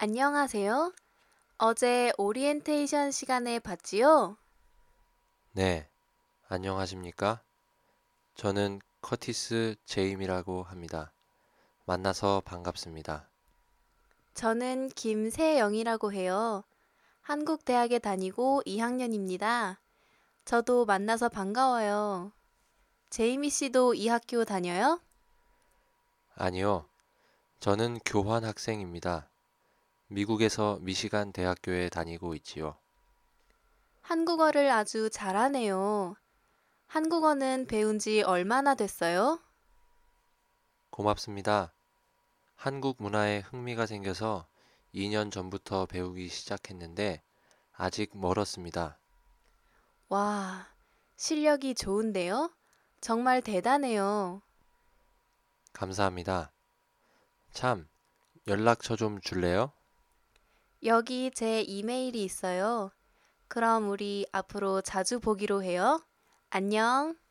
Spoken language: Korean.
안녕하세요. 어제 오리엔테이션 시간에 봤지요? 네, 안녕하십니까? 저는 커티스 제임이라고 합니다. 만나서 반갑습니다. 저는 김세영이라고 해요. 한국 대학에 다니고 2학년입니다. 저도 만나서 반가워요. 제이미 씨도 이 학교 다녀요? 아니요, 저는 교환 학생입니다. 미국에서 미시간 대학교에 다니고 있지요. 한국어를 아주 잘하네요. 한국어는 배운 지 얼마나 됐어요? 고맙습니다. 한국 문화에 흥미가 생겨서 2년 전부터 배우기 시작했는데 아직 멀었습니다. 와, 실력이 좋은데요? 정말 대단해요. 감사합니다. 참, 연락처 좀 줄래요? 여기 제 이메일이 있어요. 그럼 우리 앞으로 자주 보기로 해요. 안녕.